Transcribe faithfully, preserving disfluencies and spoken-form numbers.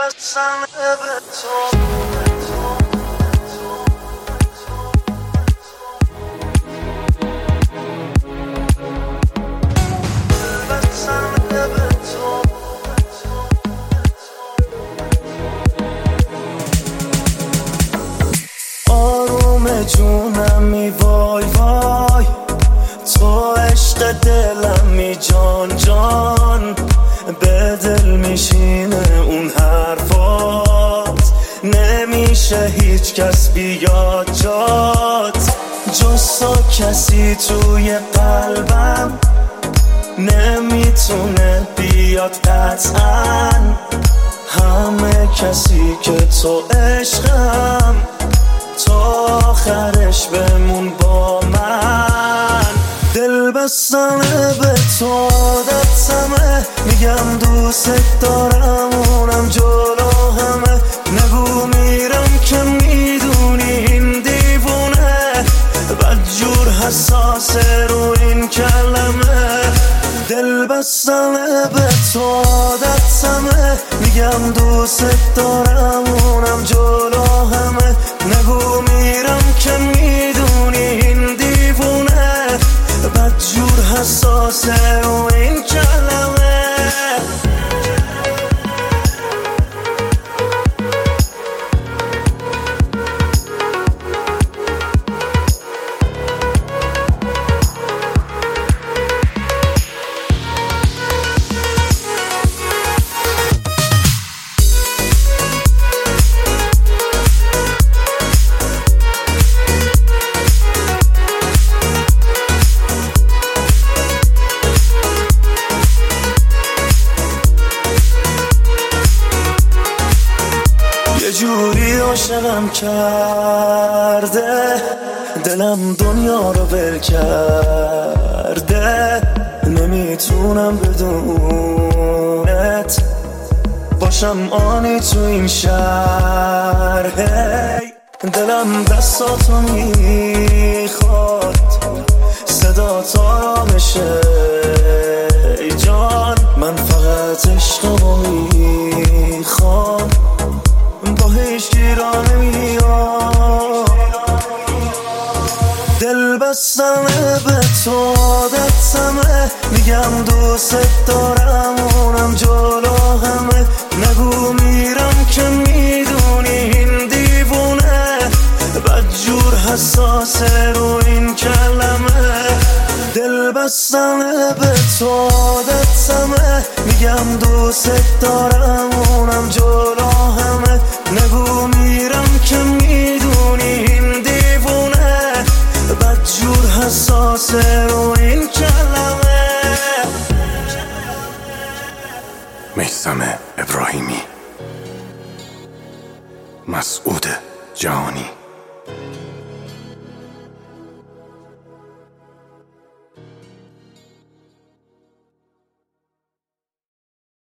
بستم به تو. آروم جونمی وای وای، تو عشق دلمی جان جان، به دل میشینه اون حرفات، نمیشه هیچ کس بیاد جات، جز تو کسی توی قلبم نمیتونه بیاد قطعا، همه کسی که تو عشقم، تا آخرش بمون با من. دل بستمه به تو عادتمه، میگم دوست دارم اونم جلو همه، نگو میرم که میدونی این دیوونه، بدجور حساسه رو این کلمه. دل بستمه به تو عادتمه، میگم دوست دارم اونم جلو همه، نگو میرم که میدونی این دیوونه، بدجور حساسه رو این کلمه. یه جوری عاشقم کرده، دلم دنیا رو ول کرده، نمیتونم بدونت باشم آنی تو این شهر. هی دلم دستاتو میخواد، صدا تا بشه ای جان، من فقط عشقمو میخوام، با هیچ گیرا نمیام. دل بستمه به تو عادتمه، میگم دوست دارم اونم جلو همه، نگو میرم که میدونی این دیوونه، بدجور حساسه رو این کلمه. دل بستمه به تو عادتمه، میگم دوست دارم اونم جلو همه، نگو میرم که میدونی این دیوونه، بدجور حساسه رو این کلمه. میثم ابراهیمی، مسعود جهانی.